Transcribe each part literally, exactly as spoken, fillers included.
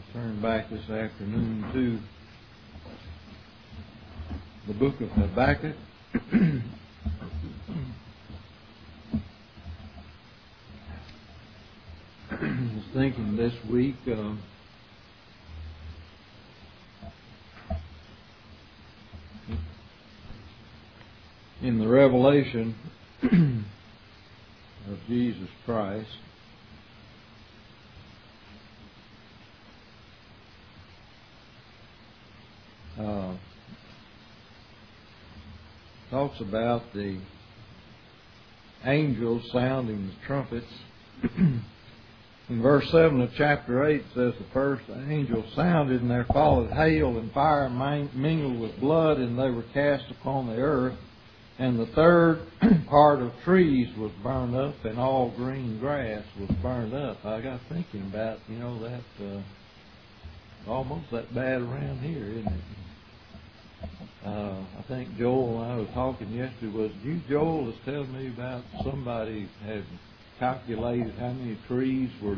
Turn back this afternoon to the book of Habakkuk. I was thinking this week uh, in the revelation of Jesus Christ. Uh, talks about the angels sounding the trumpets. In verse seven of chapter eight says, the first angel sounded, and there followed hail and fire mingled with blood, and they were cast upon the earth. And the third part of trees was burned up, and all green grass was burned up. I got thinking about, you know, that uh, almost that bad around here, isn't it? Uh, I think Joel and I was talking yesterday. Was you, Joel, was telling me about somebody had calculated how many trees were.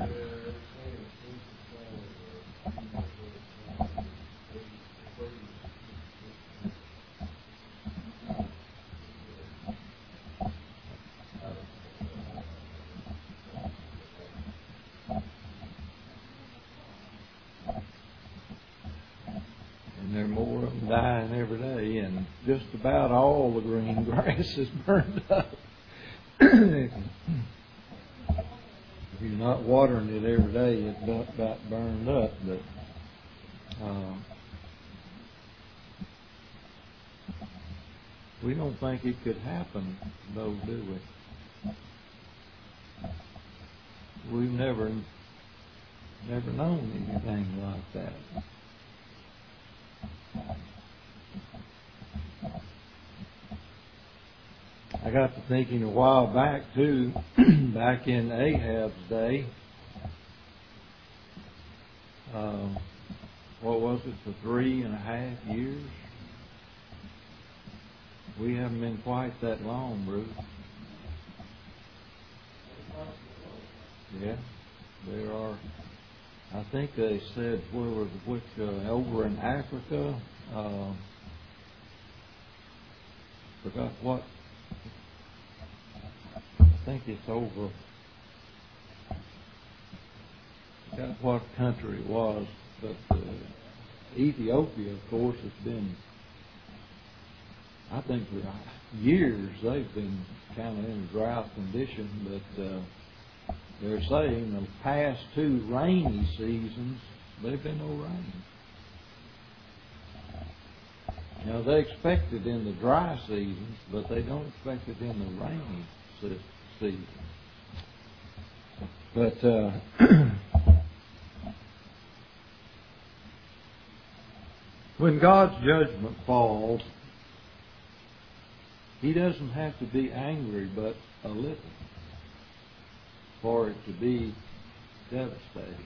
And there are more of them dying every day, and just about all the green grass is burned up. If you're not watering it every day, it's about, about burned up. But uh, we don't think it could happen, though, do we? We've never, never known anything like that. I got to thinking a while back, too, back in Ahab's day, uh, what was it, for three and a half years? We haven't been quite that long, Bruce. Yeah, there are. I think they said, where was which, uh, over in Africa, uh, forgot what. I think it's over. I forgot what country it was, but uh, Ethiopia, of course, has been. I think for years they've been kind of in a drought condition, but uh, they're saying the past two rainy seasons they've been no rain. Now they expect it in the dry seasons, but they don't expect it in the rainy seasons. But uh, when God's judgment falls, He doesn't have to be angry but a little for it to be devastating.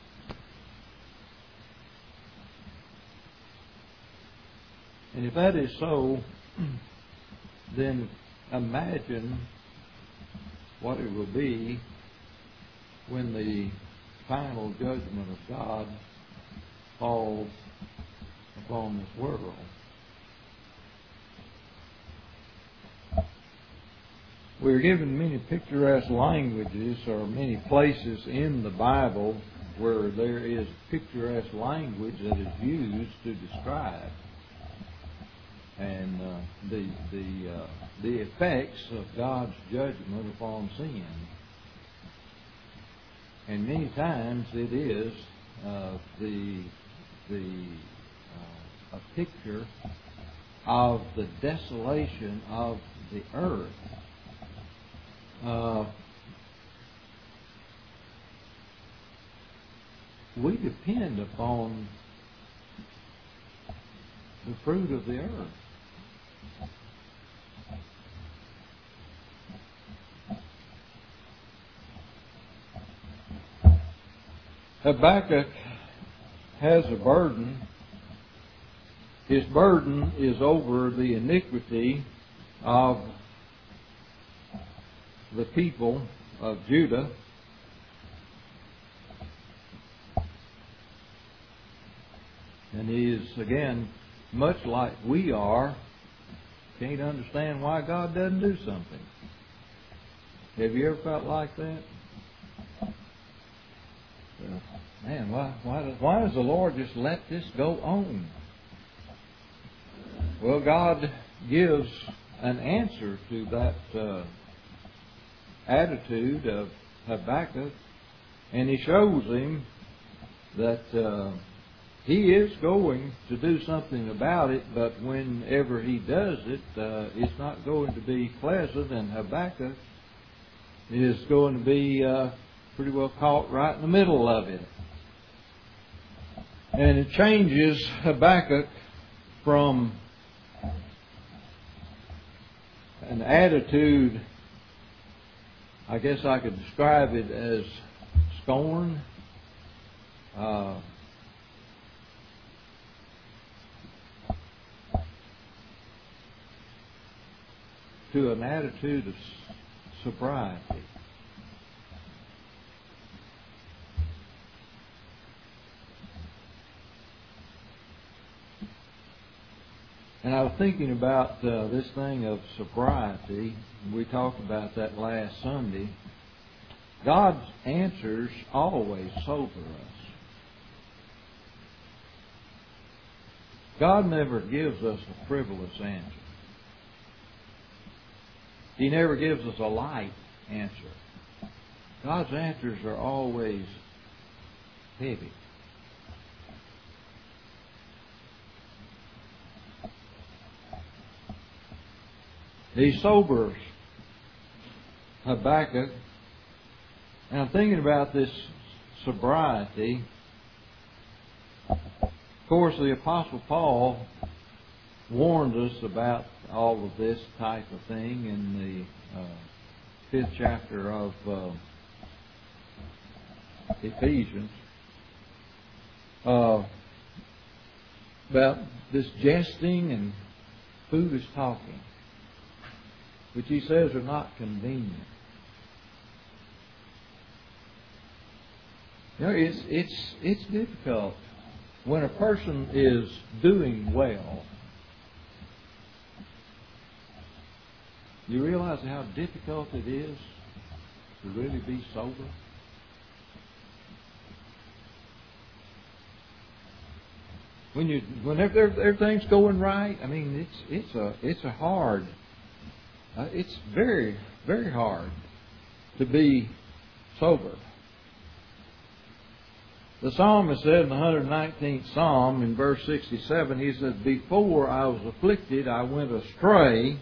And if that is so, then imagine what it will be when the final judgment of God falls upon this world. We're given many picturesque languages, or many places in the Bible where there is picturesque language that is used to describe and uh, the the uh, the effects of God's judgment upon sin. And many times it is uh, the the uh, a picture of the desolation of the earth. Uh, we depend upon the fruit of the earth. Habakkuk has a burden. His burden is over the iniquity of the people of Judah. And he is, again, much like we are, can't understand why God doesn't do something. Have you ever felt like that? Well, man, why, why, does, why does the Lord just let this go on? Well, God gives an answer to that uh, attitude of Habakkuk, and He shows him that uh, he is going to do something about it, but whenever he does it, uh, it's not going to be pleasant, and Habakkuk is going to be uh, pretty well caught right in the middle of it. And it changes Habakkuk from an attitude, I guess I could describe it as scorn, uh, to an attitude of sobriety. And I was thinking about uh, this thing of sobriety. We talked about that last Sunday. God's answers always sober us. God never gives us a frivolous answer. He never gives us a light answer. God's answers are always heavy. He sobers Habakkuk. And I'm thinking about this sobriety. Of course, the Apostle Paul warned us about all of this type of thing in the uh, fifth chapter of uh, Ephesians uh, about this jesting and foolish talking, which he says are not convenient. You know, it's it's it's difficult when a person is doing well. You realize how difficult it is to really be sober? When you, whenever everything's going right, I mean, it's it's a it's a hard, uh, it's very very hard to be sober. The psalmist said in the one hundred nineteenth Psalm, in verse sixty-seven, he said, "Before I was afflicted, I went astray.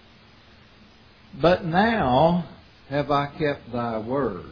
But now have I kept thy word."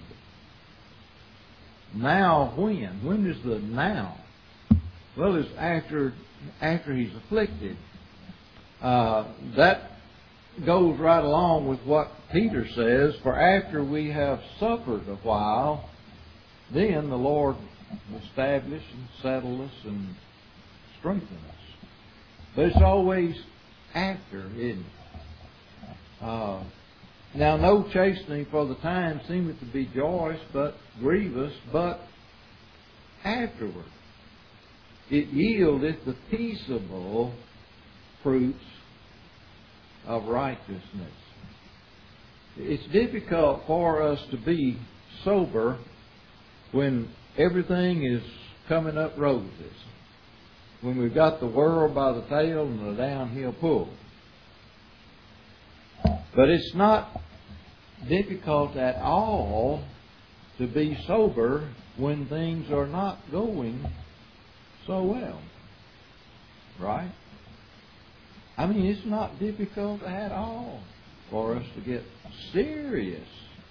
Now when? When is the now? Well, it's after after he's afflicted. Uh, that goes right along with what Peter says, "For after we have suffered a while, then the Lord will establish and settle us and strengthen us." But it's always after, isn't it? Uh, now, no chastening for the time seemeth to be joyous, but grievous, but afterward it yieldeth the peaceable fruits of righteousness. It's difficult for us to be sober when everything is coming up roses, when we've got the world by the tail and the downhill pull. But it's not difficult at all to be sober when things are not going so well. Right? I mean, it's not difficult at all for us to get serious.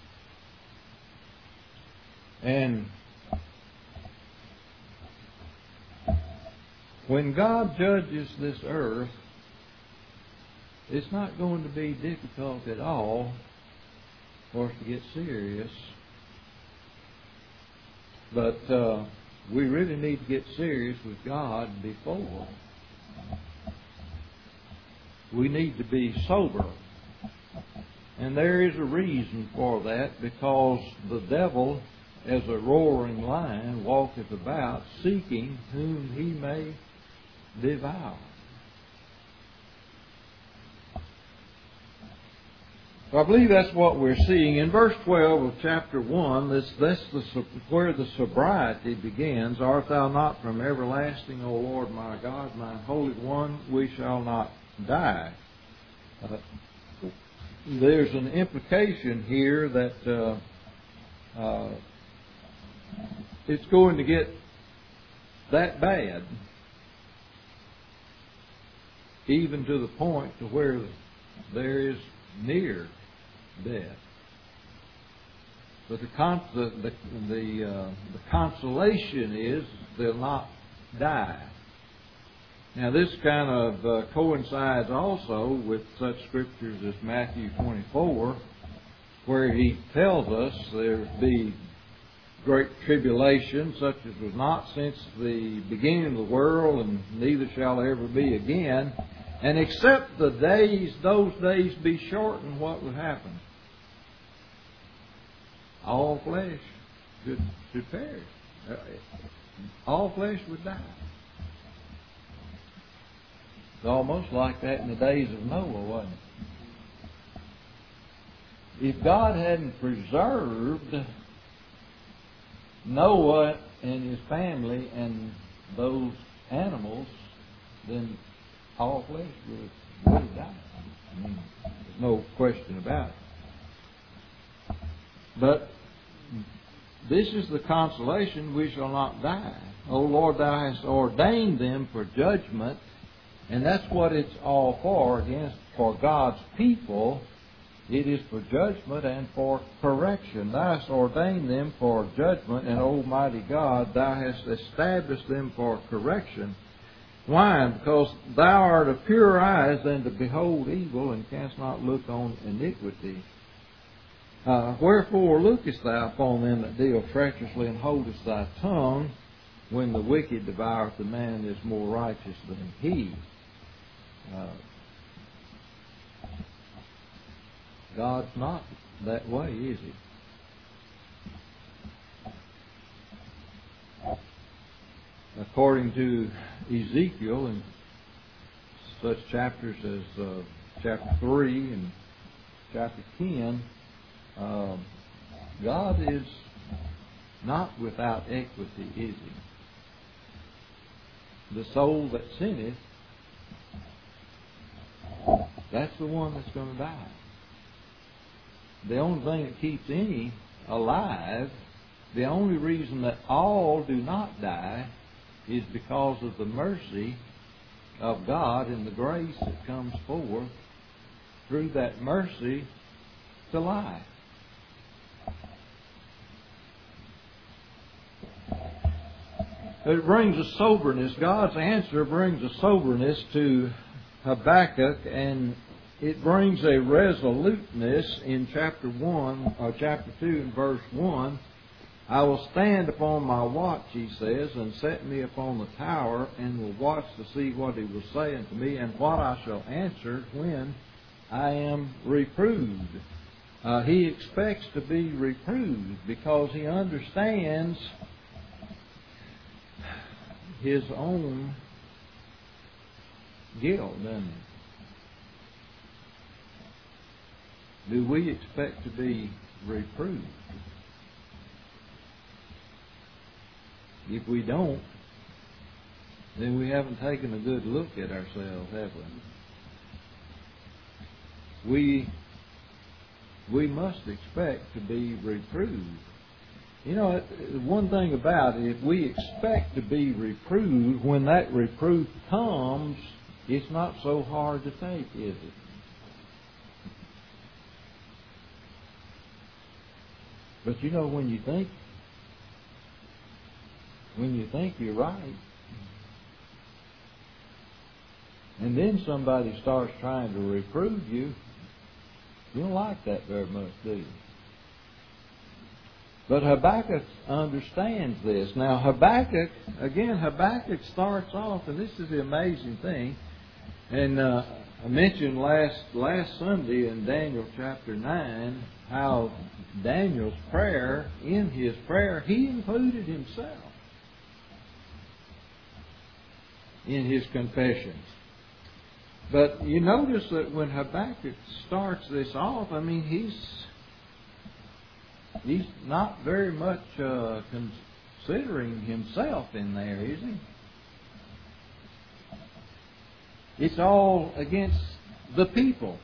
And when God judges this earth, it's not going to be difficult at all for us to get serious. But uh, we really need to get serious with God before. We need to be sober. And there is a reason for that, because the devil, as a roaring lion, walketh about, seeking whom he may devour. So I believe that's what we're seeing. In verse twelve of chapter one, this, that's the, where the sobriety begins. Art thou not from everlasting, O Lord my God, my Holy One? We shall not die. Uh, there's an implication here that uh, uh, it's going to get that bad, even to the point to where there is near death. But the con- the the the, uh, the consolation is they'll not die. Now this kind of uh, coincides also with such scriptures as Matthew twenty-four, where he tells us there be great tribulation, such as was not since the beginning of the world, and neither shall there ever be again. And except the days, those days be shortened, what would happen? All flesh should, should perish. All flesh would die. It's almost like that in the days of Noah, wasn't it? If God hadn't preserved Noah and his family and those animals, then all flesh would, would have died. I mean, there's no question about it. But this is the consolation: we shall not die. O Lord, thou hast ordained them for judgment. And that's what it's all for, against for God's people. It is for judgment and for correction. Thou hast ordained them for judgment, and Almighty God, thou hast established them for correction. Why? Because thou art of purer eyes than to behold evil, and canst not look on iniquity. Uh, Wherefore lookest thou upon them that deal treacherously, and holdest thy tongue, when the wicked devoureth the man that is more righteous than he? Uh, God's not that way, is He? According to Ezekiel, in such chapters as uh, chapter three and chapter ten, uh, God is not without equity, is He? The soul that sinneth, that's the one that's going to die. The only thing that keeps any alive, the only reason that all do not die, is because of the mercy of God and the grace that comes forth through that mercy to life. It brings a soberness. God's answer brings a soberness to Habakkuk, and it brings a resoluteness in chapter one, or chapter two, and verse one. I will stand upon my watch, he says, and set me upon the tower, and will watch to see what he will say unto me, and what I shall answer when I am reproved. Uh, he expects to be reproved because he understands his own guilt, doesn't he? Do we expect to be reproved? If we don't, then we haven't taken a good look at ourselves, have we? We, we must expect to be reproved. You know, one thing about it, if we expect to be reproved, when that reproof comes, it's not so hard to take, is it? But you know, when you think, when you think you're right, and then somebody starts trying to reprove you, you don't like that very much, do you? But Habakkuk understands this. Now, Habakkuk, again, Habakkuk starts off, and this is the amazing thing, and uh, I mentioned last last Sunday in Daniel chapter nine how Daniel's prayer, in his prayer, he included himself. in his confessions. But you notice that when Habakkuk starts this off, I mean, he's he's not very much uh, considering himself in there, is he? It's all against the people.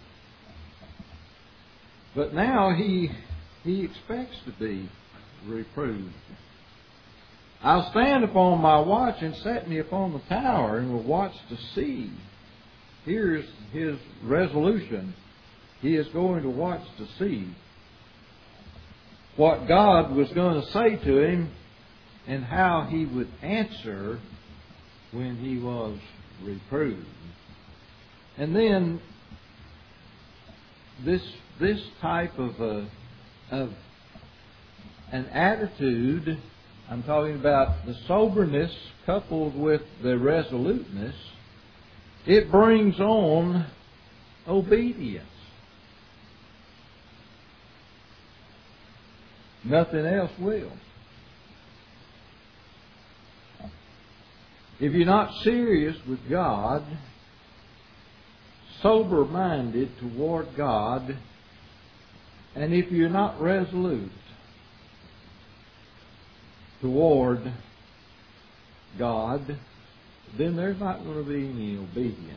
But now he he expects to be reproved. I'll stand upon my watch and set me upon the tower and will watch to see. Here's his resolution. He is going to watch to see what God was going to say to him and how he would answer when he was reproved. And then this this type of a, of an attitude, I'm talking about the soberness coupled with the resoluteness, it brings on obedience. Nothing else will. If you're not serious with God, sober-minded toward God, and if you're not resolute toward God, then there's not going to be any obedience.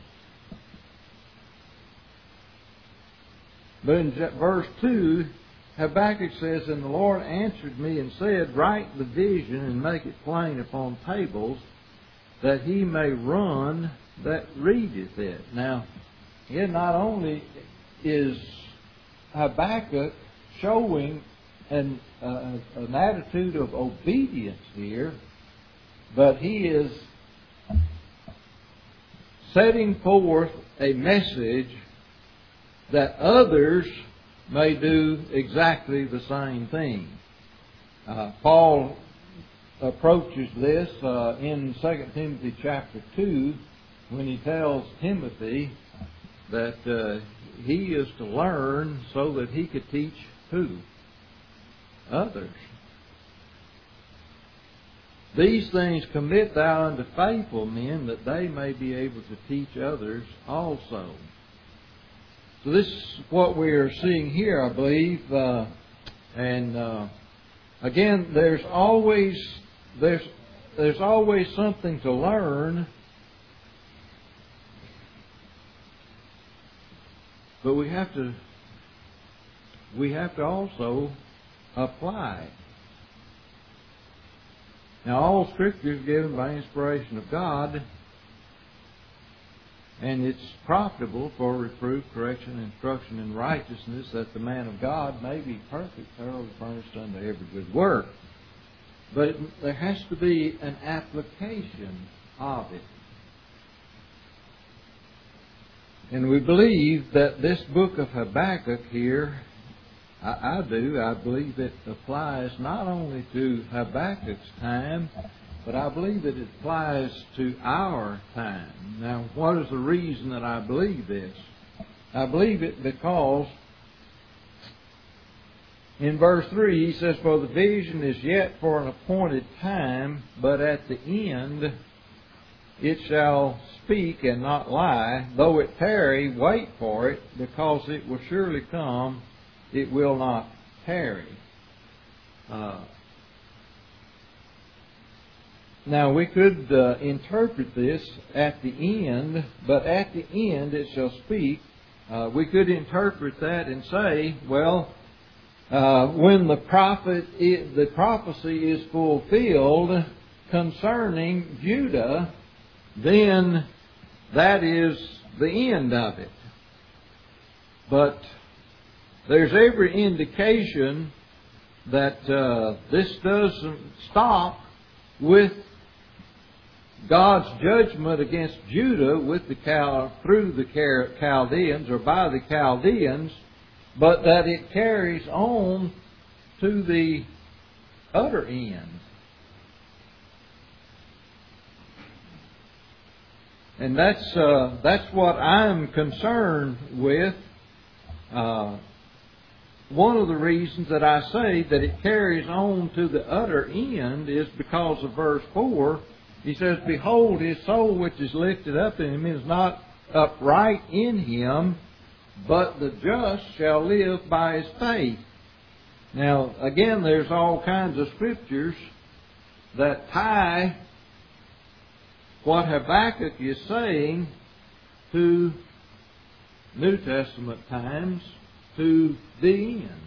But in verse two, Habakkuk says, "And the Lord answered me and said, Write the vision and make it plain upon tables, that he may run that readeth it." Now, it not only is Habakkuk showing an, uh, an attitude of obedience here, but he is setting forth a message that others may do exactly the same thing. Uh, Paul approaches this uh, in Second Timothy chapter two when he tells Timothy that uh, he is to learn so that he could teach who? Others. These things commit thou unto faithful men, that they may be able to teach others also. So this is what we are seeing here, I believe. Uh, and uh, again, there's always there's there's always something to learn, but we have to we have to also apply. Now, all Scripture is given by inspiration of God, and it's profitable for reproof, correction, instruction in righteousness, that the man of God may be perfect, thoroughly furnished unto every good work. But it, there has to be an application of it. And we believe that this book of Habakkuk here, I, I do, I believe it applies not only to Habakkuk's time, but I believe it applies to our time. Now, what is the reason that I believe this? I believe it because in verse three he says, "For the vision is yet for an appointed time, but at the end it shall speak and not lie. Though it tarry, wait for it, because it will surely come, it will not tarry." Uh, now we could uh, interpret this at the end, but at the end it shall speak. Uh, we could interpret that and say, well, uh, when the prophet, the prophecy is fulfilled concerning Judah, then that is the end of it. But there's every indication that uh, this doesn't stop with God's judgment against Judah with the Chal- through the Chaldeans or by the Chaldeans, but that it carries on to the utter end. And that's uh, that's what I'm concerned with. Uh, one of the reasons that I say that it carries on to the utter end is because of verse four. He says, behold, his soul which is lifted up in him is not upright in him, but the just shall live by his faith. Now, again, there's all kinds of scriptures that tie what Habakkuk is saying to New Testament times to the end.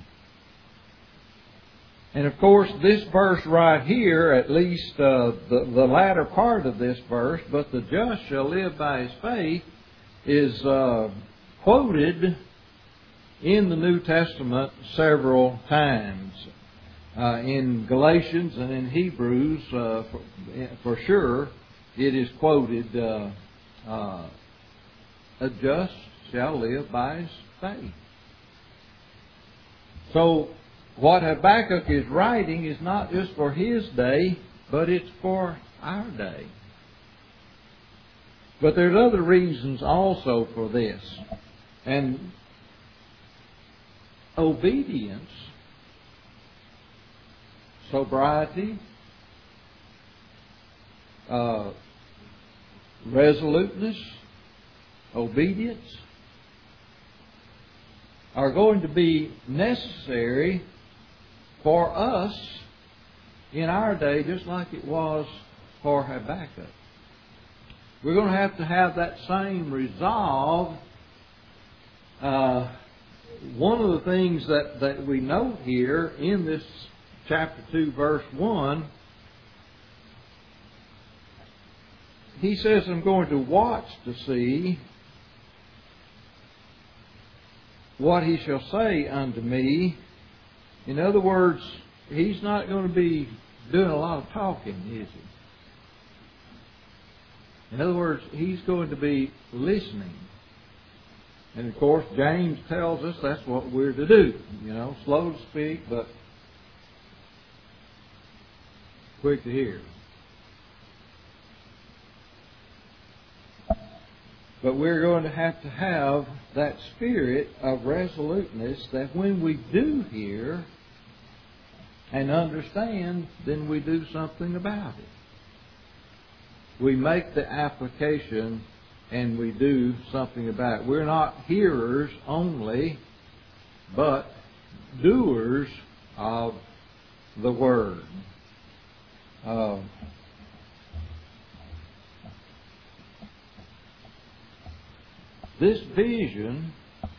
And of course, this verse right here, at least uh, the, the latter part of this verse, but the just shall live by his faith, is uh, quoted in the New Testament several times. Uh, in Galatians and in Hebrews, uh, for, for sure, it is quoted, uh, uh, a just shall live by his faith. So, what Habakkuk is writing is not just for his day, but it's for our day. But there's other reasons also for this. And obedience, sobriety, uh, resoluteness, obedience are going to be necessary for us in our day, just like it was for Habakkuk. We're going to have to have that same resolve. Uh, one of the things that, that we note here in this chapter two, verse one, he says, I'm going to watch to see what he shall say unto me. In other words, he's not going to be doing a lot of talking, is he? In other words, he's going to be listening. And of course, James tells us that's what we're to do. You know, slow to speak, but quick to hear. But we're going to have to have that spirit of resoluteness that when we do hear and understand, then we do something about it. We make the application and we do something about it. We're not hearers only, but doers of the Word. Uh, this vision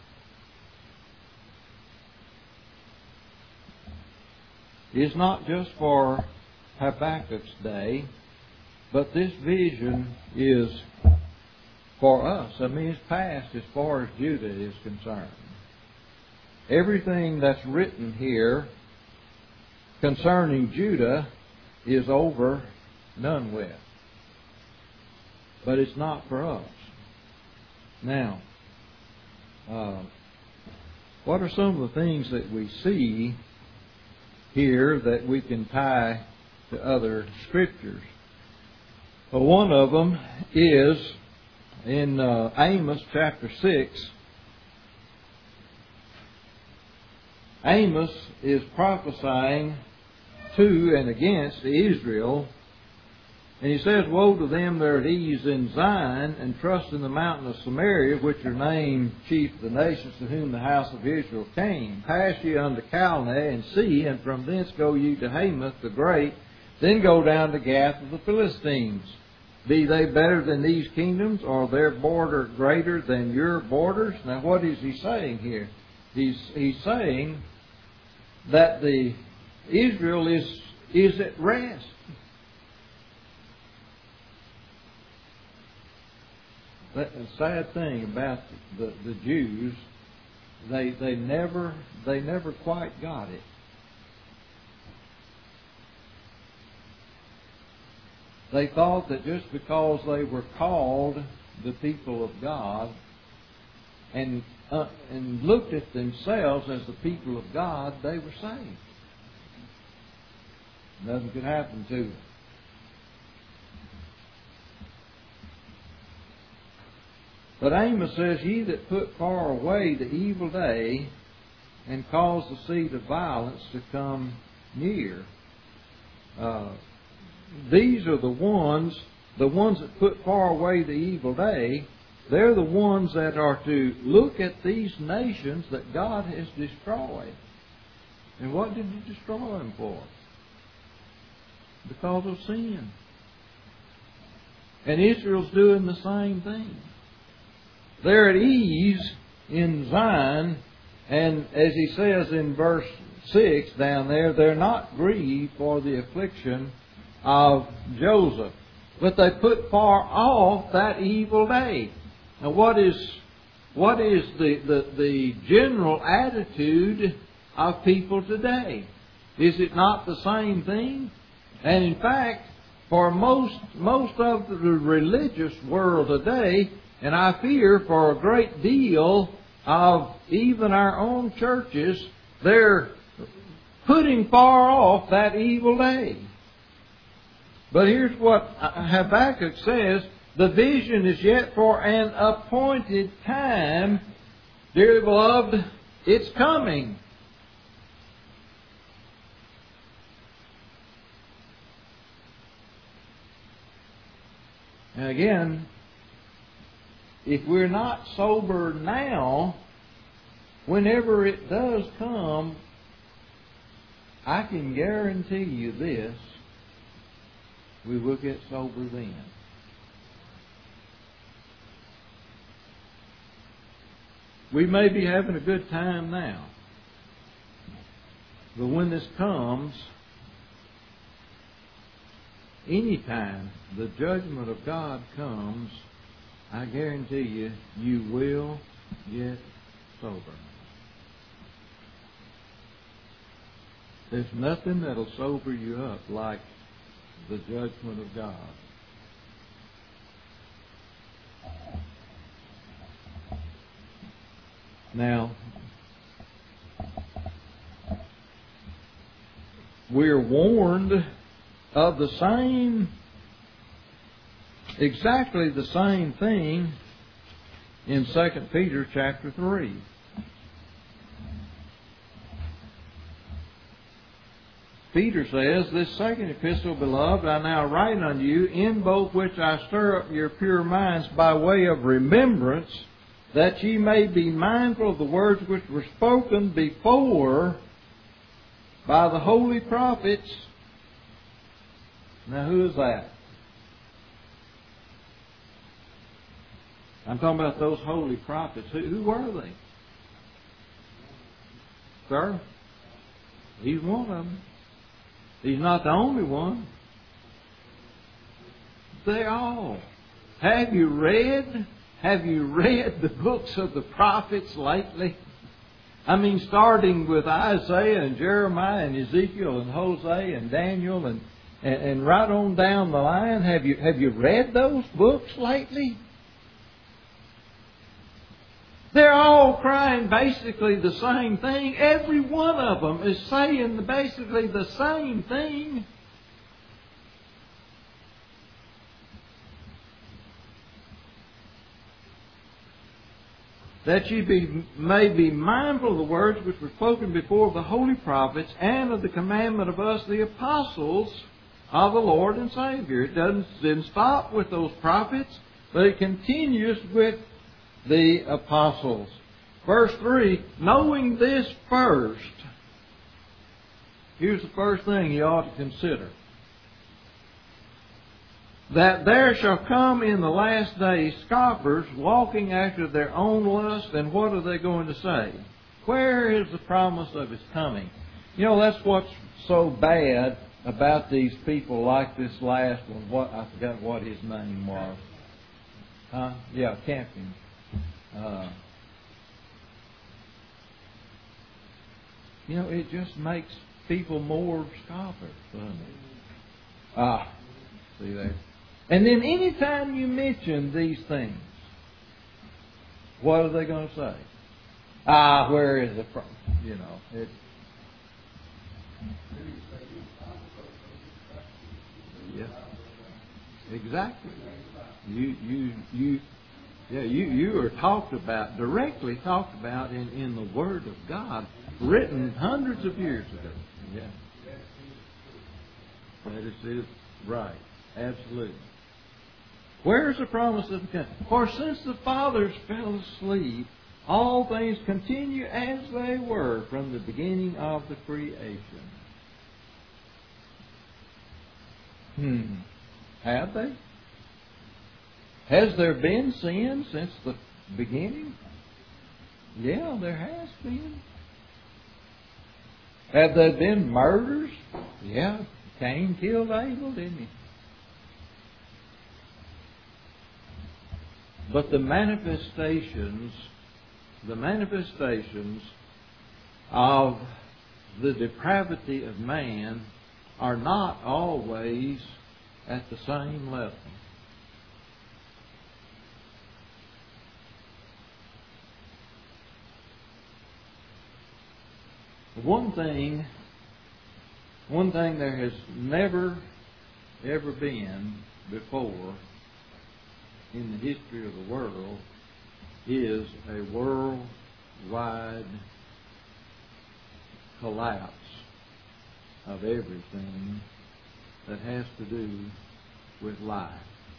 is not just for Habakkuk's day, but this vision is for us. I mean, it's past as far as Judah is concerned. Everything that's written here concerning Judah is over, done with. But it's not for us. Now, uh, what are some of the things that we see here that we can tie to other scriptures? Well, one of them is in uh, Amos chapter six. Amos is prophesying to and against Israel. And he says, woe to them that are at ease in Zion, and trust in the mountain of Samaria, which are named chief of the nations to whom the house of Israel came. Pass ye unto Calneh, and see, and from thence go ye to Hamath the great, then go down to Gath of the Philistines. Be they better than these kingdoms, or their border greater than your borders? Now what is he saying here? He's, he's saying that the Israel is, is at rest. The sad thing about the, the Jews, they they never they never quite got it. They thought that just because they were called the people of God and uh, and looked at themselves as the people of God, they were saved. Nothing could happen to them. But Amos says, ye that put far away the evil day and cause the seed of violence to come near. Uh, these are the ones, the ones that put far away the evil day. They're the ones that are to look at these nations that God has destroyed. And what did He destroy them for? Because of sin. And Israel's doing the same thing. They're at ease in Zion, and as he says in verse six down there, they're not grieved for the affliction of Joseph. But they put far off that evil day. Now what is what is the, the, the general attitude of people today? Is it not the same thing? And in fact, for most most of the religious world today, and I fear for a great deal of even our own churches, they're putting far off that evil day. But here's what Habakkuk says: the vision is yet for an appointed time. Dearly beloved, it's coming. And again, if we're not sober now, whenever it does come, I can guarantee you this: we will get sober then. We may be having a good time now, but when this comes, anytime the judgment of God comes, I guarantee you, you will get sober. There's nothing that'll sober you up like the judgment of God. Now, we're warned of the same, exactly the same thing in Second Peter chapter three. Peter says, "This second epistle, beloved, I now write unto you, in both which I stir up your pure minds by way of remembrance, that ye may be mindful of the words which were spoken before by the holy prophets." Now, who is that? I'm talking about those holy prophets. Who, who were they? Sir? He's one of them. He's not the only one. They all. Have you read? Have you read the books of the prophets lately? I mean, starting with Isaiah and Jeremiah and Ezekiel and Hosea and Daniel and, and, and right on down the line. Have you have you read those books lately? They're all crying basically the same thing. Every one of them is saying basically the same thing. That ye be, may be mindful of the words which were spoken before of the holy prophets, and of the commandment of us, the apostles of the Lord and Savior. It doesn't, didn't stop with those prophets, but it continues with the apostles. Verse three, knowing this first. Here's the first thing you ought to consider. That there shall come in the last days scoffers, walking after their own lust. And what are they going to say? Where is the promise of His coming? You know, that's what's so bad about these people like this last one. What I forgot what his name was. Huh? Yeah, Campion. Uh, you know, it just makes people more scoffers, doesn't it? Ah, see there. And then anytime you mention these things, what are they going to say? Ah, where is the problem? You know, it. Yeah, exactly. You, you, you. Yeah, you, you are talked about, directly talked about in, in the Word of God, written hundreds of years ago. Yeah. That is it. Right. Absolutely. Where's the promise of the kingdom? For since the fathers fell asleep, all things continue as they were from the beginning of the creation. Hmm. Have they? Has there been sin since the beginning? Yeah, there has been. Have there been murders? Yeah, Cain killed Abel, didn't he? But the manifestations, the manifestations of the depravity of man are not always at the same level. One thing, one thing there has never, ever been before in the history of the world is a worldwide collapse of everything that has to do with life.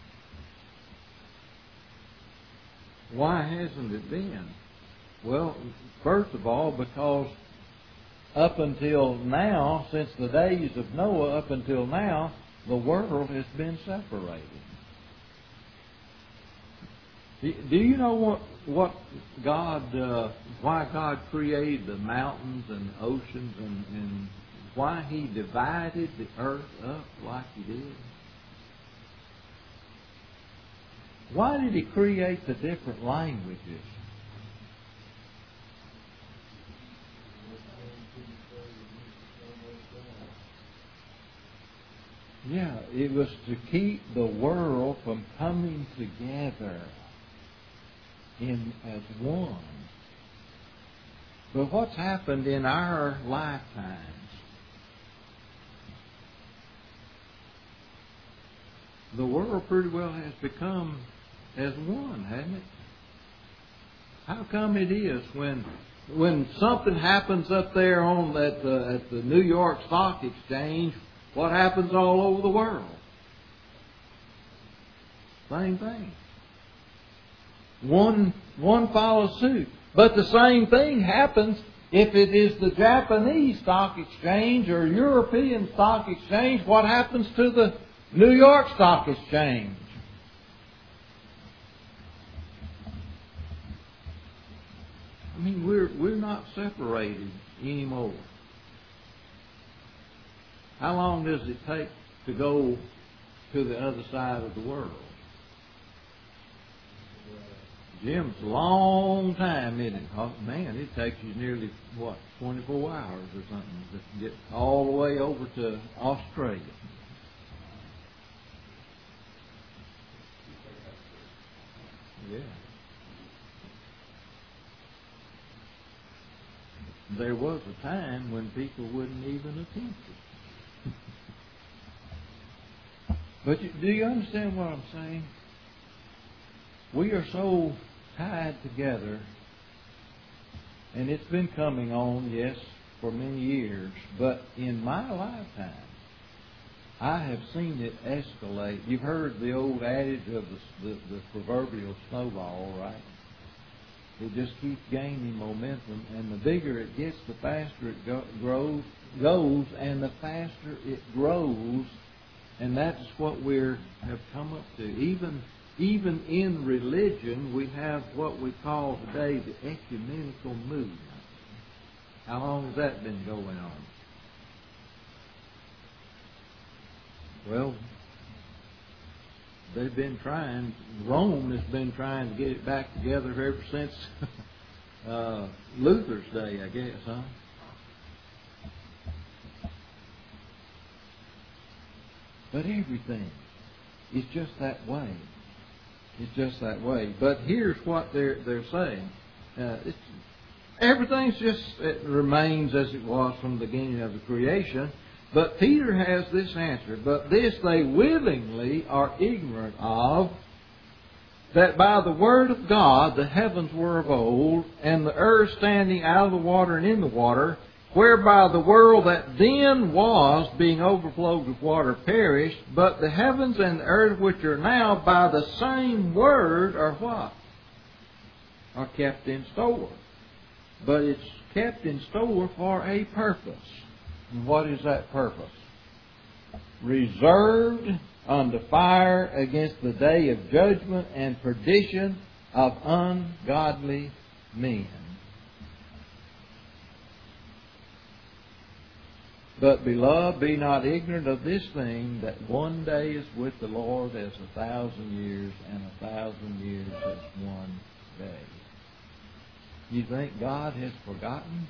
Why hasn't it been? Well, first of all, because up until now, since the days of Noah up until now, the world has been separated. Do you know what what God, uh, why God created the mountains and the oceans, and, and why He divided the earth up like He did? Why did He create the different languages? Yeah, it was to keep the world from coming together in as one. But what's happened in our lifetimes? The world pretty well has become as one, hasn't it? How come it is when when something happens up there on that uh, at the New York Stock Exchange, what happens all over the world? Same thing. One one follows suit. But the same thing happens if it is the Japanese stock exchange or European stock exchange. What happens to the New York Stock Exchange? I mean, we're we're not separated anymore. How long does it take to go to the other side of the world? Jim's a long time, isn't it? Oh, man, it takes you nearly, what, twenty-four hours or something to get all the way over to Australia. Yeah. There was a time when people wouldn't even attempt it. But you, do you understand what I'm saying? We are so tied together, and it's been coming on, yes, for many years, but in my lifetime, I have seen it escalate. You've heard the old adage of the, the, the proverbial snowball, right? It just keeps gaining momentum, and the bigger it gets, the faster it go, grows, goes, and the faster it grows, and that's what we have come up to. Even Even in religion, we have what we call today the ecumenical movement. How long has that been going on? Well, they've been trying, Rome has been trying to get it back together ever since uh, Luther's day, I guess, huh? But everything is just that way. It's just that way. But here's what they're they're saying. Uh, it's, everything's just, it remains as it was from the beginning of the creation. But Peter has this answer. But this they willingly are ignorant of, that by the word of God the heavens were of old, and the earth standing out of the water and in the water, whereby the world that then was, being overflowed with water, perished, but the heavens and the earth which are now by the same word are what? Are kept in store. But it's kept in store for a purpose. And what is that purpose? Reserved unto fire against the day of judgment and perdition of ungodly men. But, beloved, be not ignorant of this thing, that one day is with the Lord as a thousand years, and a thousand years as one day. You think God has forgotten?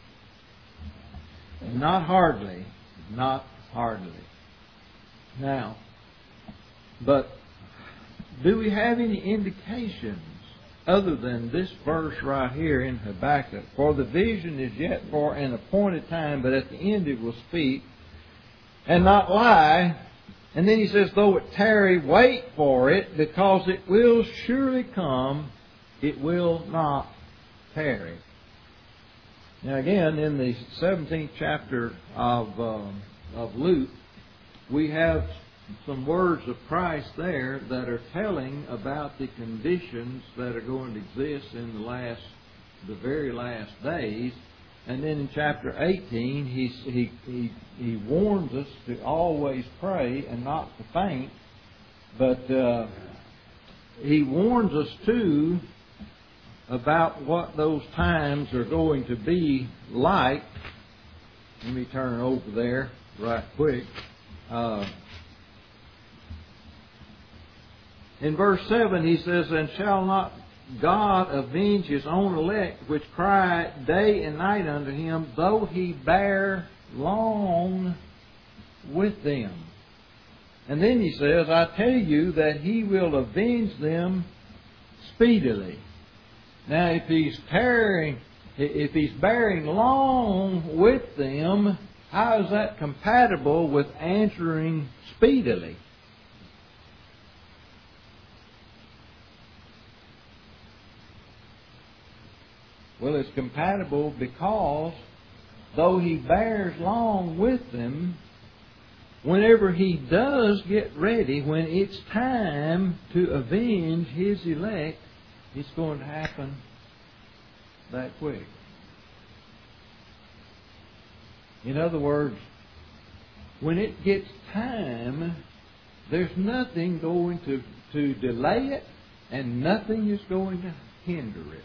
Not hardly. Not hardly. Now, but do we have any indications other than this verse right here in Habakkuk? For the vision is yet for an appointed time, but at the end it will speak and not lie. And then he says, though it tarry, wait for it, because it will surely come, it will not tarry. Now again, in the seventeenth chapter of, um, of Luke, we have some words of Christ there that are telling about the conditions that are going to exist in the last, the very last days. And then in chapter eighteen, he he he, he warns us to always pray and not to faint. But uh, he warns us too about what those times are going to be like. Let me turn over there right quick. Uh, in verse seven he says, and shall not God avenge His own elect, which cry day and night unto Him, though He bear long with them? And then he says, I tell you that He will avenge them speedily. Now if He's tarrying, if He's bearing long with them, how is that compatible with answering speedily? Well, it's compatible because though He bears long with them, whenever He does get ready, when it's time to avenge His elect, it's going to happen that quick. In other words, when it gets time, there's nothing going to, to delay it, and nothing is going to hinder it.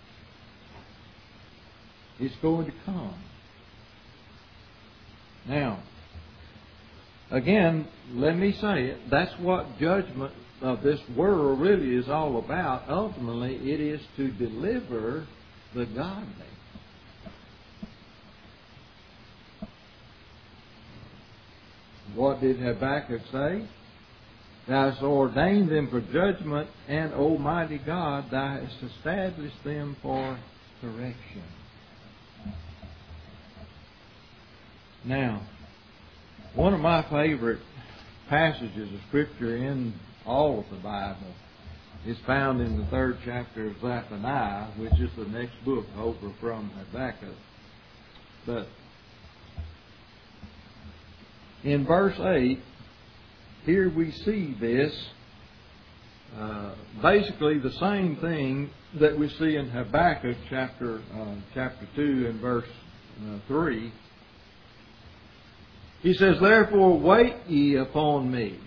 It's going to come. Now, again, let me say it, that's what judgment of this world really is all about. Ultimately, it is to deliver the godly. What did Habakkuk say? Thou hast ordained them for judgment, and, Almighty God, Thou hast established them for correction. Now, one of my favorite passages of Scripture in all of the Bible is found in the third chapter of Zephaniah, which is the next book over from Habakkuk. But in verse eight, here we see this, uh, basically the same thing that we see in Habakkuk chapter uh, chapter two and verse uh, three. He says, therefore wait ye upon me.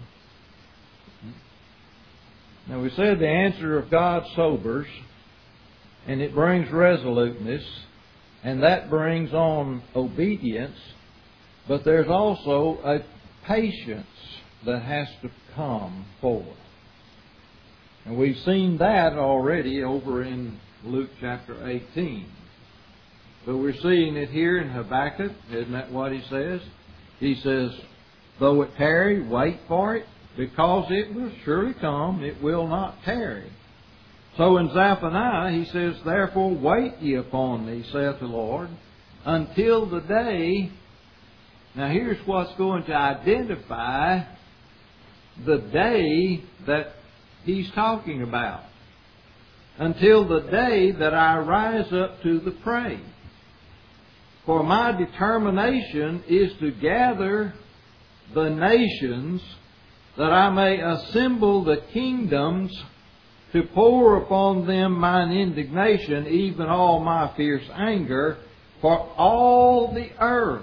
Now we said the answer of God sobers, and it brings resoluteness, and that brings on obedience, but there's also a patience that has to come forth. And we've seen that already over in Luke chapter eighteen. But we're seeing it here in Habakkuk. Isn't that what he says? He says, though it tarry, wait for it, because it will surely come, it will not tarry. So in Zephaniah, he says, therefore wait ye upon me, saith the Lord, until the day. Now here's what's going to identify the day that he's talking about. Until the day that I rise up to the prey. For my determination is to gather the nations, that I may assemble the kingdoms, to pour upon them mine indignation, even all my fierce anger, for all the earth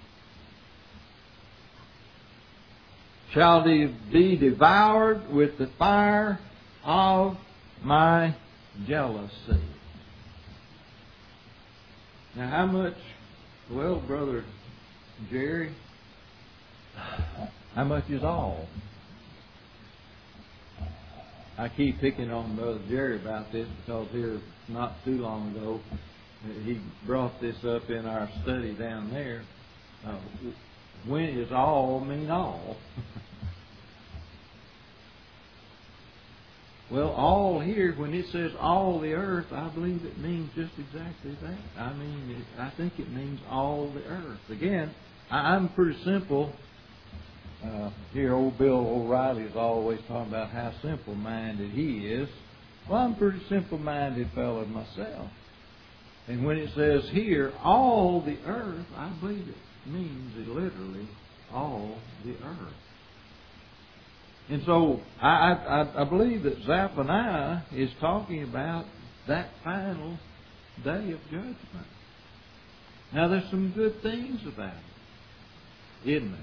shall be devoured with the fire of my jealousy. Now how much, well, Brother Jerry, how much is all? I keep picking on Brother Jerry about this because here not too long ago he brought this up in our study down there. Uh, when is all mean all? Well, all here, when it says all the earth, I believe it means just exactly that. I mean, it, I think it means all the earth. Again, I, I'm pretty simple. Uh, here, old Bill O'Reilly is always talking about how simple-minded he is. Well, I'm a pretty simple-minded fellow myself. And when it says here, all the earth, I believe it means it literally all the earth. And so I, I, I believe that Zephaniah is talking about that final day of judgment. Now, there's some good things about it, isn't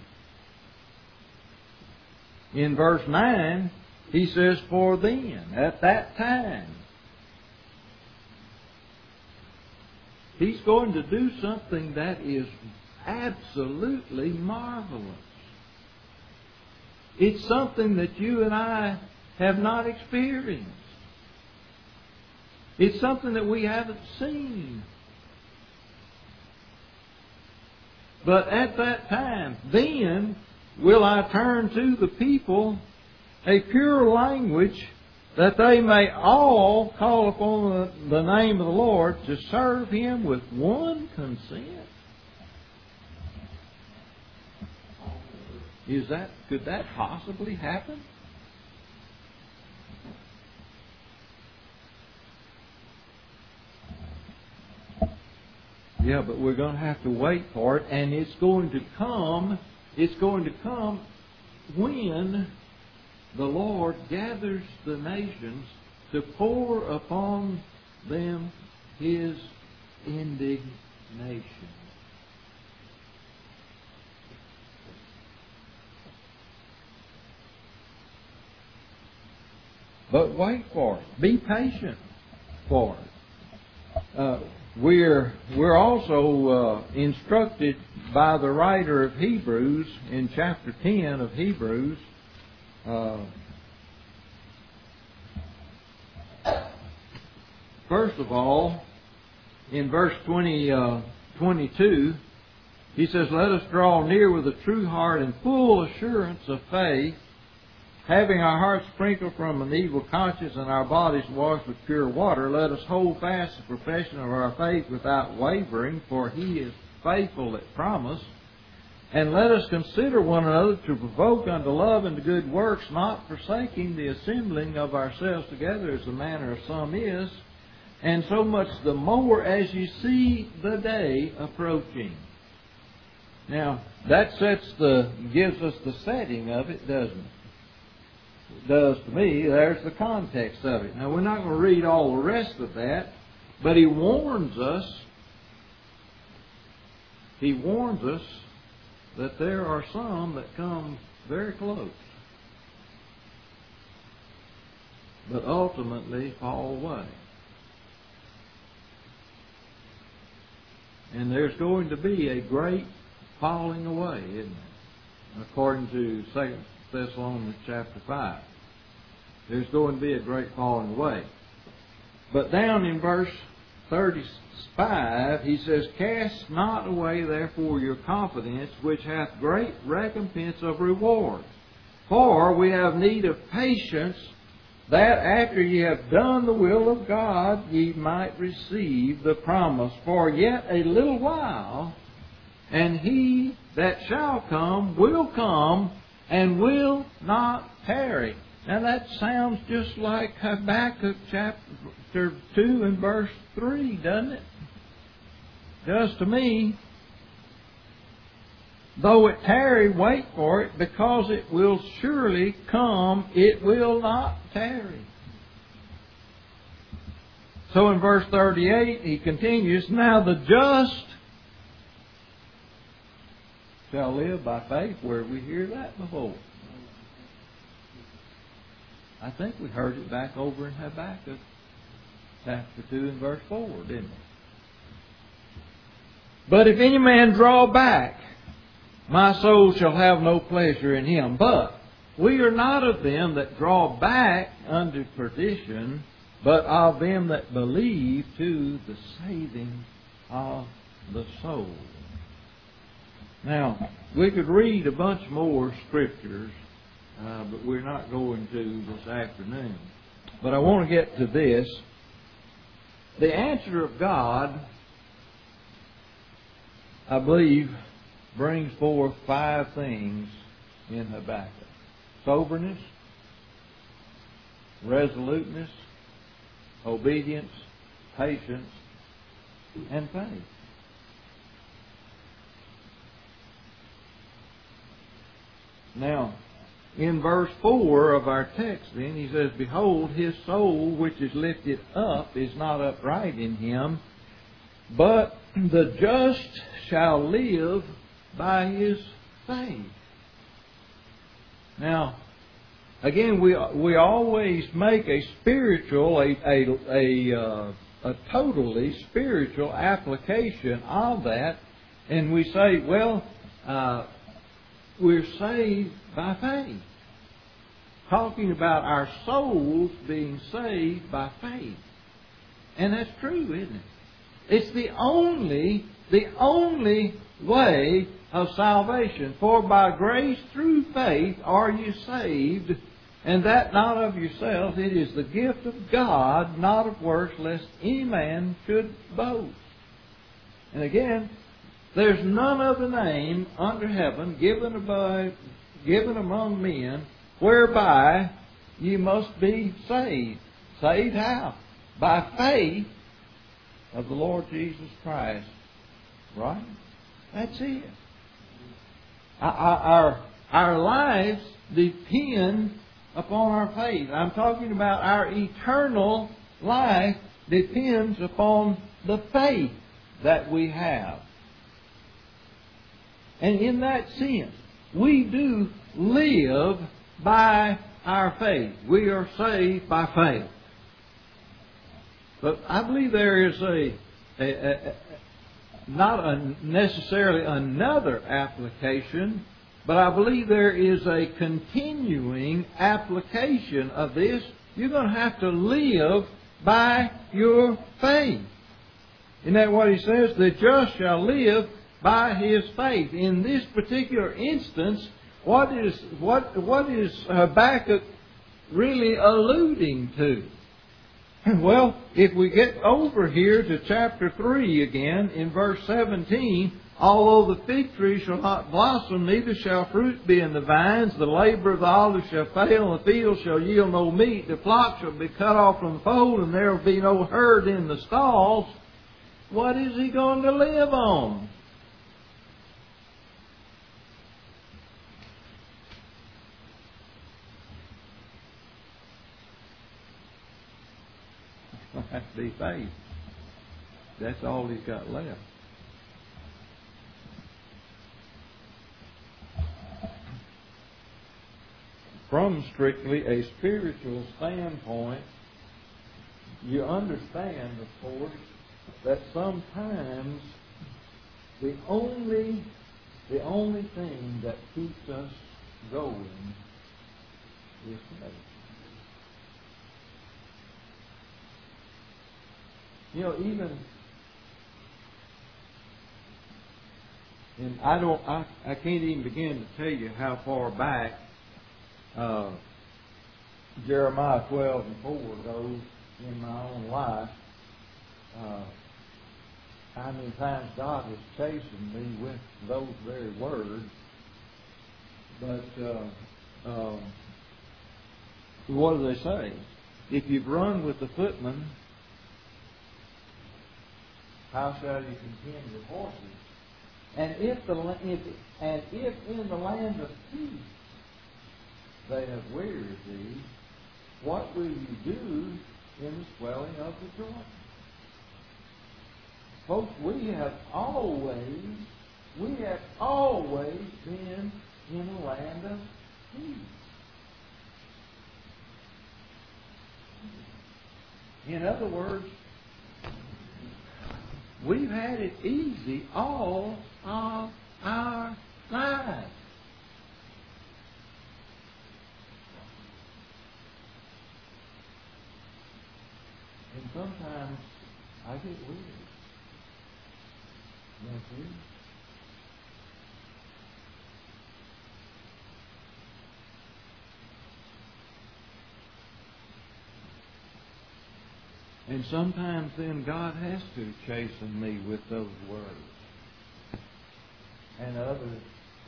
there? In verse nine, he says, for then, at that time, he's going to do something that is absolutely marvelous. It's something that you and I have not experienced. It's something that we haven't seen. But at that time, then will I turn to the people a pure language, that they may all call upon the, the name of the Lord, to serve Him with one consent. Is that, could that possibly happen? Yeah, but we're going to have to wait for it, and it's going to come, it's going to come when the Lord gathers the nations to pour upon them His indignation. But wait for it. Be patient for it. Uh, we're we're also uh, instructed by the writer of Hebrews in chapter ten of Hebrews. Uh, first of all, in verse twenty, uh, twenty-two, he says, "Let us draw near with a true heart and full assurance of faith, having our hearts sprinkled from an evil conscience and our bodies washed with pure water. Let us hold fast the profession of our faith without wavering, for He is faithful that promised. And let us consider one another to provoke unto love and to good works, not forsaking the assembling of ourselves together as the manner of some is, and so much the more as you see the day approaching." Now, that sets the gives us the setting of it, doesn't it? It does to me. There's the context of it. Now, we're not going to read all the rest of that, but he warns us, he warns us that there are some that come very close, but ultimately fall away. And there's going to be a great falling away, isn't it? According to Second Thessalonians chapter five. There's going to be a great falling away. But down in verse thirty-five, he says, "Cast not away therefore your confidence, which hath great recompense of reward. For we have need of patience, that after ye have done the will of God, ye might receive the promise. For yet a little while, and He that shall come will come, and will not tarry." Now that sounds just like Habakkuk chapter two and verse three, doesn't it? Does to me. Though it tarry, wait for it, because it will surely come. It will not tarry. So in verse thirty-eight, he continues, now the just shall live by faith. Where did we hear that before? I think we heard it back over in Habakkuk chapter two and verse four, didn't we? But if any man draw back, my soul shall have no pleasure in him. But we are not of them that draw back unto perdition, but of them that believe to the saving of the soul. Now, we could read a bunch more scriptures, uh, but we're not going to this afternoon. But I want to get to this. The answer of God, I believe, brings forth five things in Habakkuk. Soberness, resoluteness, obedience, patience, and faith. Now, in verse four of our text then, he says, behold, his soul which is lifted up is not upright in him, but the just shall live by his faith. Now, again, we we always make a spiritual, a a a, uh, a totally spiritual application of that, and we say, well, uh, we're saved by faith. Talking about our souls being saved by faith, and that's true, isn't it? It's the only the only way of salvation. For by grace through faith are you saved, and that not of yourselves. It is the gift of God, not of works, lest any man should boast. And again, there's none other name under heaven given above, given among men, whereby you must be saved. Saved how? By faith of the Lord Jesus Christ. Right? That's it. Our, our, our lives depend upon our faith. I'm talking about our eternal life depends upon the faith that we have. And in that sense, we do live by our faith. We are saved by faith. But I believe there is a, a, a, a not a necessarily another application, but I believe there is a continuing application of this. You're going to have to live by your faith. Isn't that what he says? The just shall live by his faith. In this particular instance, what is what what is Habakkuk really alluding to? Well, if we get over here to chapter three again, in verse seventeen, although the fig tree shall not blossom, neither shall fruit be in the vines, the labor of the olive shall fail, and the field shall yield no meat, the flock shall be cut off from the fold, and there will be no herd in the stalls, what is he going to live on? That's be faith. That's all he's got left. From strictly a spiritual standpoint, you understand, of course, that sometimes the only the only thing that keeps us going is faith. You know, even, and I don't, I, I can't even begin to tell you how far back uh, Jeremiah twelve and four goes in my own life. Uh, how many times God has chastened me with those very words. But uh, uh, what do they say? If you've run with the footman, how shall you contend with horses? And if the if, and if in the land of peace they have wearied thee, what will you do in the swelling of the Jordan? Folks, we have always, we have always been in a land of peace. In other words, we've had it easy all of our lives. And sometimes I get weird. Don't you? And sometimes then God has to chasten me with those words. And others,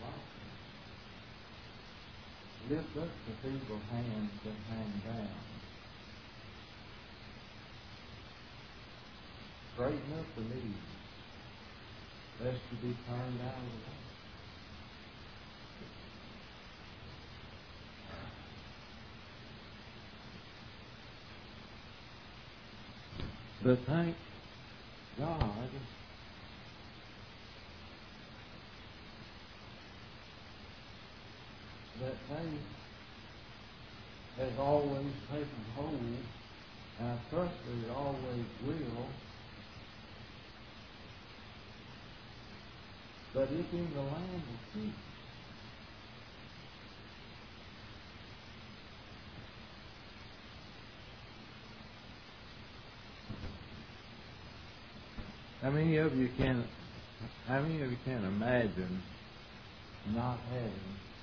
lift up the feeble hands that hang down. Straighten up the knees, lest to be turned out of the way. But thank God that faith has always taken hold, and I trust that it always will. But if in the land of peace, how many of you can how many of you can imagine not having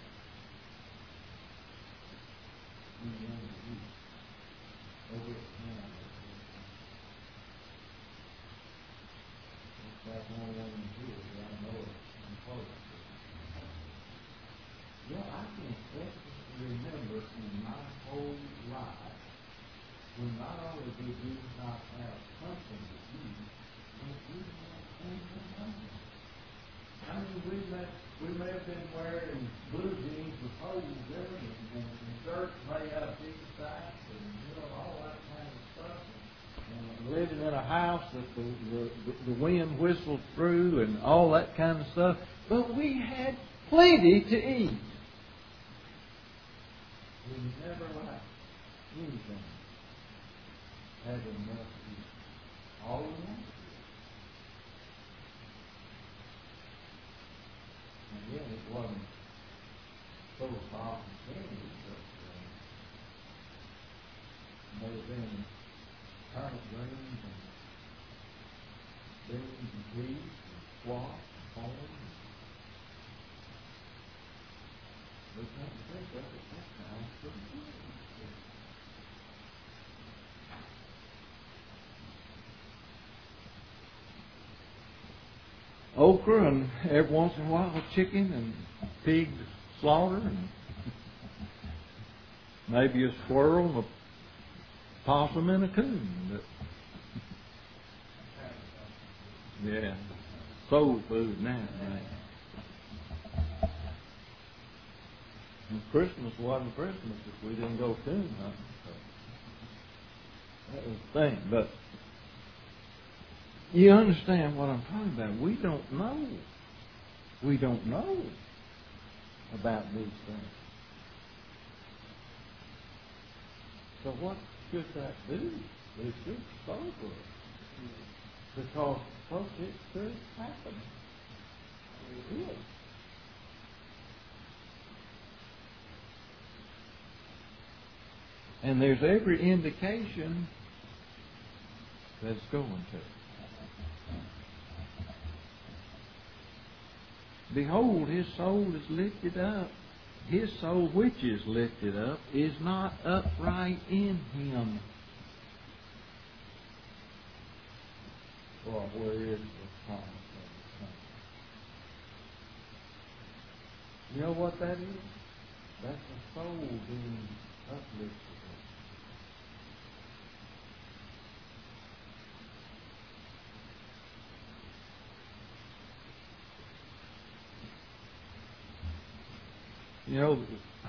over its hand? That's one woman here, I know it. I'm close. Yeah, I can remember in my whole life when not only did we not have something to eat, but we had anything. I mean, we may, we may have been wearing blue jeans with holes there, and, and, and shirts made out of big sacks, and you know, all that kind of stuff. And living in a house that the, the, the wind whistled through and all that kind of stuff. But we had plenty to eat. We never lacked anything. Had enough to eat. All we wanted. And yet it wasn't so soft and candy, but uh, may have been turnip greens and beans and peas and squash and corn. We can't think of it that time. Pretty good. Okra and every once in a while chicken and pig slaughter and maybe a squirrel, a possum, and a coon. But yeah, soul food now. Right? And Christmas wasn't Christmas if we didn't go coon hunting. So that was the thing. But you understand what I'm talking about. We don't know. We don't know about these things. So what should that do? It should sober us. Because, folks, it could happen. It is. And there's every indication that it's going to. Behold, his soul is lifted up. His soul which is lifted up is not upright in him. Well, where is the promise of the Son? You know what that is? That's the soul being uplifted up. You know,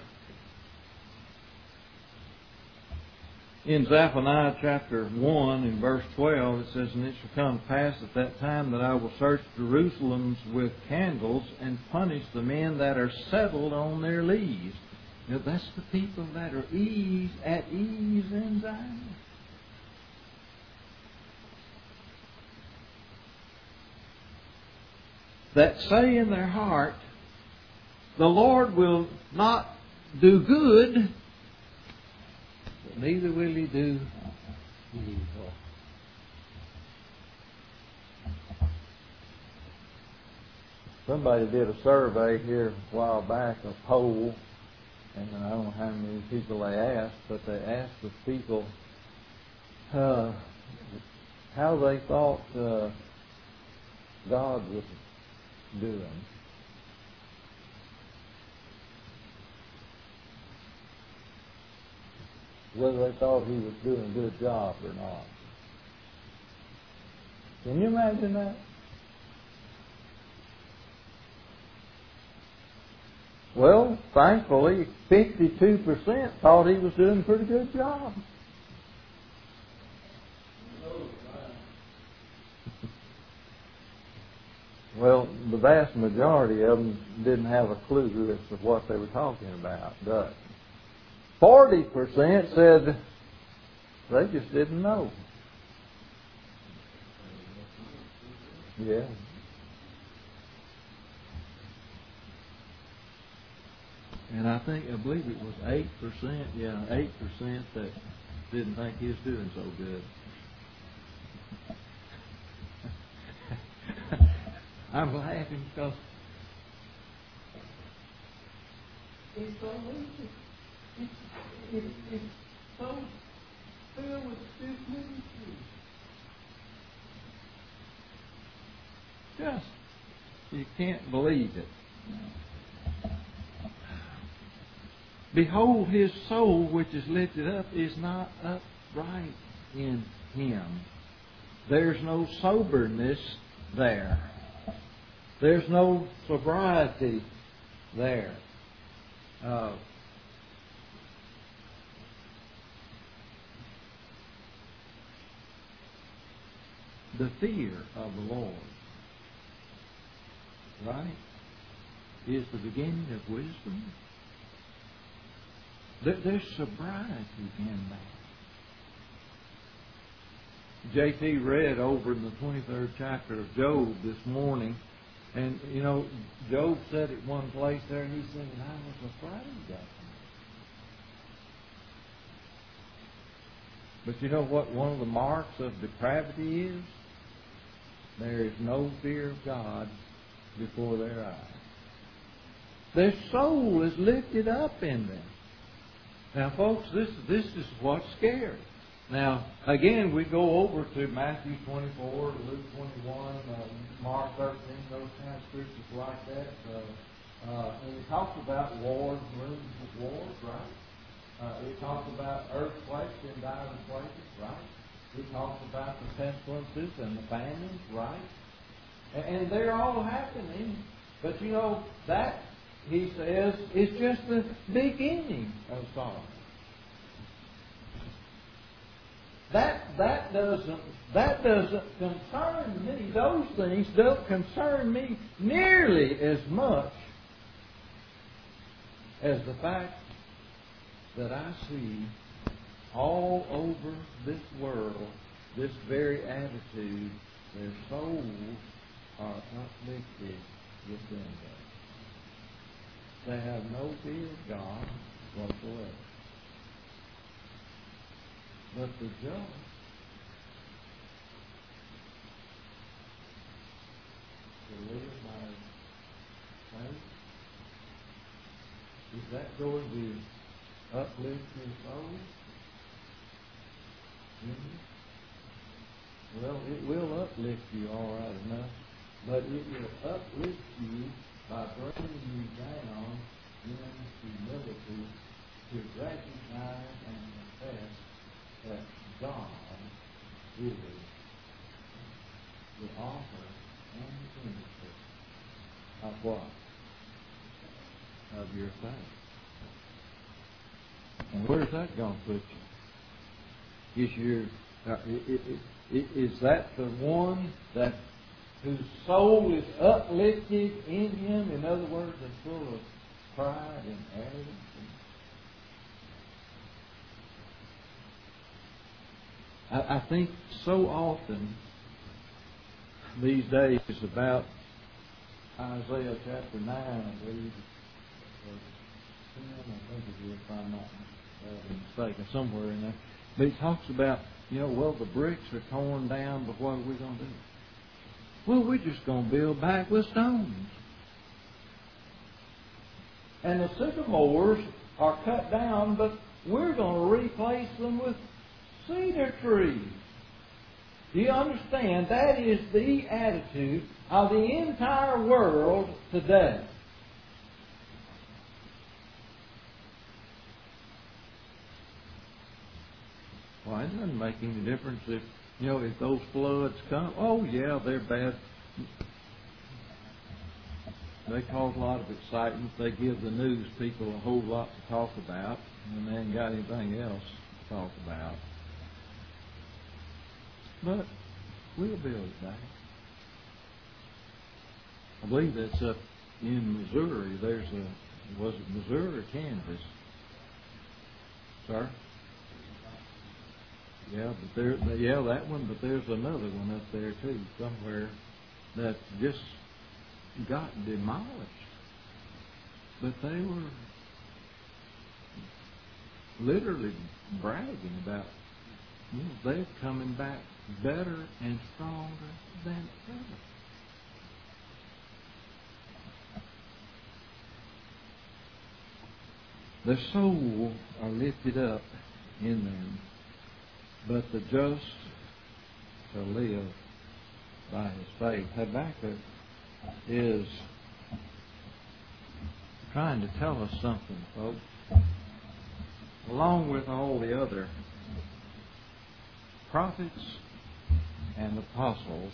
in Zephaniah chapter one, in verse twelve, it says, "And it shall come to pass at that time that I will search Jerusalem with candles and punish the men that are settled on their lees." You know, that's the people that are ease, at ease in Zion. That say in their heart, "The Lord will not do good, but neither will He do evil." Somebody did a survey here a while back, a poll, and I don't know how many people they asked, but they asked the people uh, how they thought uh, God was doing. Whether they thought He was doing a good job or not. Can you imagine that? Well, thankfully, fifty-two percent thought He was doing a pretty good job. Well, the vast majority of them didn't have a clue as to what they were talking about. But forty percent said they just didn't know. Yeah. And I think, I believe it was eight percent, yeah, eight percent that didn't think He was doing so good. I'm laughing because it's so easy. It's, it, it's so filled with stupidity. Just, you can't believe it. "Behold, his soul which is lifted up is not upright in him." There's no soberness there. There's no sobriety there. Uh, the fear of the Lord, right, is the beginning of wisdom. There's sobriety in that. J T read over in the twenty-third chapter of Job this morning, and, you know, Job said at one place there, he said, "I was afraid of him." But you know what one of the marks of depravity is? There is no fear of God before their eyes. Their soul is lifted up in them. Now, folks, this this is what's scary. Now, again, we go over to Matthew twenty-four, Luke twenty-one, uh, Mark thirteen, those kind of scriptures like that. Uh, uh, and it talks about wars, rumors of wars, right? Uh, it talks about earthquakes in divers places, right? It talks about the pestilences and the famines, right? And, and they're all happening. But, you know, that, he says, is just the beginning of sorrow. That that doesn't that doesn't concern me. Those things don't concern me nearly as much as the fact that I see all over this world this very attitude. Their souls are uplifted within them. They have no fear of God whatsoever. But the just to live by faith, is that going to uplift your soul? Mm-hmm. Well, it will uplift you all right enough, but it will uplift you by bringing you down in humility to recognize and confess that God is the author and the finisher of what? of your faith. And where's that going to put you? Is your uh, it, it, it, is that the one that whose soul is uplifted in him? In other words, and full of pride and arrogance. I, I think so often these days about Isaiah chapter nine, I believe, or ten, I think it is, if I'm not uh, mistaken, somewhere in there. But he talks about, you know, well, the bricks are torn down, but what are we going to do? Well, we're just going to build back with stones. And the sycamores are cut down, but we're going to replace them with cedar trees. Do you understand? That is the attitude of the entire world today. Well, it doesn't make any difference if, you know, if those floods come. Oh, yeah, they're bad. They cause a lot of excitement. They give the news people a whole lot to talk about, and they ain't got anything else to talk about. But we'll build it back. I believe that's up in Missouri. There's a, was it Missouri or Kansas? Sir? Yeah, but there, yeah, that one. But there's another one up there too, somewhere that just got demolished. But they were literally bragging about, you know, they're coming back better and stronger than ever. The soul are lifted up in them, but the just shall live by his faith. Habakkuk is trying to tell us something, folks. Along with all the other prophets and apostles.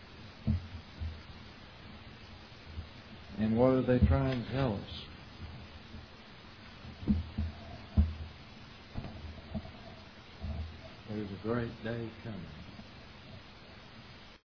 And what are they trying to tell us? There's a great day coming